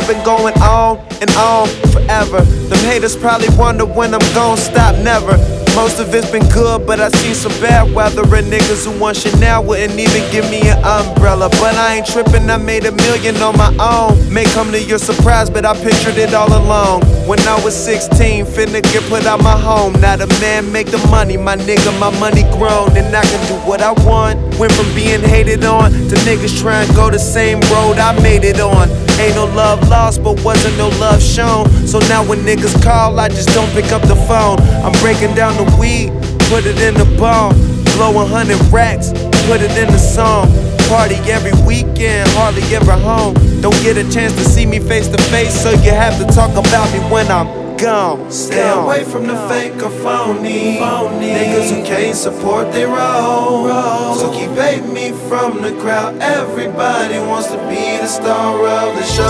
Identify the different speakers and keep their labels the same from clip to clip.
Speaker 1: I've been going on and on forever. Them haters probably wonder when I'm gon' stop, never. Most of it's been good, but I seen some bad weather. And niggas who want Chanel wouldn't even give me an umbrella. But I ain't trippin', I made $1 million on my own. May come to your surprise, but I pictured it all along. When I was 16, finna get put out my home. Now the man make the money, my nigga, my money grown. And I can do what I want. Went from being hated on to niggas trying to go the same road I made it on. Ain't no love lost, but wasn't no love shown. So now when niggas call, I just don't pick up the phone. I'm breaking down the weed, put it in the bomb. Blow 100 racks, put it in the song. Party every weekend, hardly ever home. Don't get a chance to see me face to face, so you have to talk about me when I'm gone. Stay away from the fake or phony niggas who can't support their own. So keep hating me from the crowd. Everybody wants to be the star of the show.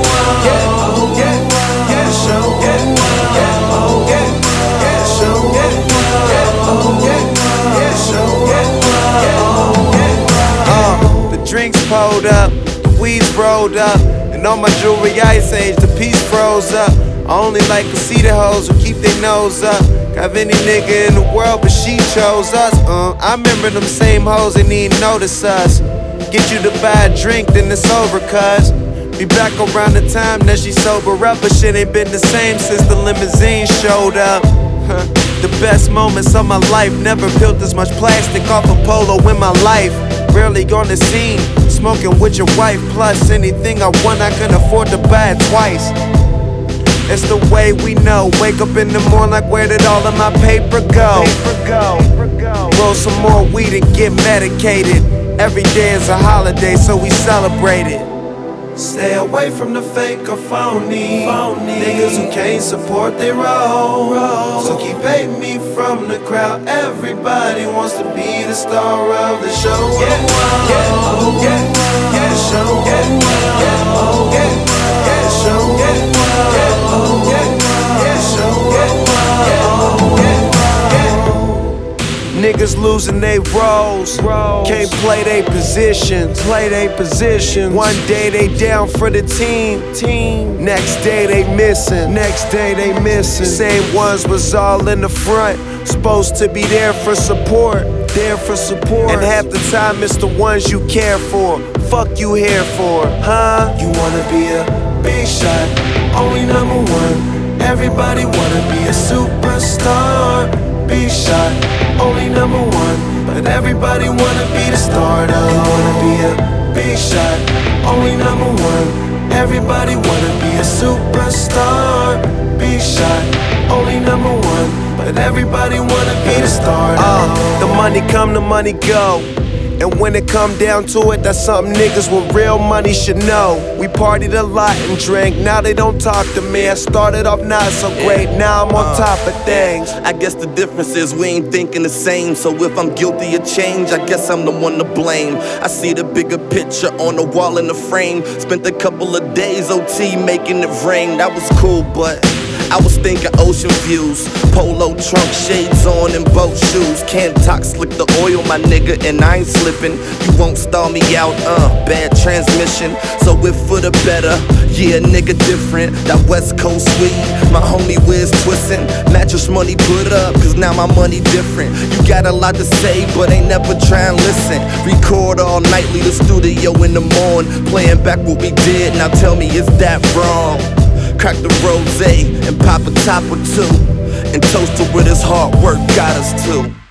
Speaker 1: The drinks pulled up, the weeds rolled up, and all my jewelry ice age, the piece froze up. I only like to see the hoes who keep their nose up. Have any nigga in the world, but she chose us. I remember them same hoes ain't even notice us. Get you to buy a drink, then it's over, cuz. Be back around the time that she sober up, but shit ain't been the same since the limousine showed up. The best moments of my life, never peeled this much plastic off a polo in my life. Rarely on the scene, smoking with your wife. Plus anything I want, I can afford to buy it twice. It's the way we know. Wake up in the morning like, where did all of my paper go? Roll some more weed and get medicated. Every day is a holiday, so we celebrate it. Stay away from the fake or phony niggas who can't support their own. So keep hating me from the crowd. Everybody wants to be the star of the show. Niggas losing they roles, can't play they positions. One day they down for the team, next day they missing. Same ones was all in the front, supposed to be there for support. And half the time it's the ones you care for. Fuck you here for, huh? You wanna be a big shot, only #1. Everybody wanna be a superstar. Big shot, only #1, but everybody wanna be the starter. You wanna be a big shot, only #1. Everybody wanna be a superstar. Big shot, only #1, but everybody wanna be the starter. The money come, the money go. And when it come down to it, that's something niggas with real money should know. We partied a lot and drank, now they don't talk to me. I started off not so great, now I'm on top of things.
Speaker 2: I guess the difference is we ain't thinking the same. So if I'm guilty of change, I guess I'm the one to blame. I see the bigger picture on the wall in the frame. Spent a couple of days OT making it rain. That was cool, but I was thinking ocean views, polo trunk shades on and boat shoes. Can't talk, slick the oil, my nigga, and I ain't slipping. You won't stall me out, bad transmission. So if for the better, yeah, nigga different. That West Coast weed, my homie Wiz twistin'. Mattress money put up, cause now my money different. You got a lot to say, but ain't never try and listen. Record all night, leave the studio in the morning. Playing back what we did, now tell me, is that wrong? Crack the rosé and pop a top or two, and toast to where this hard work got us to.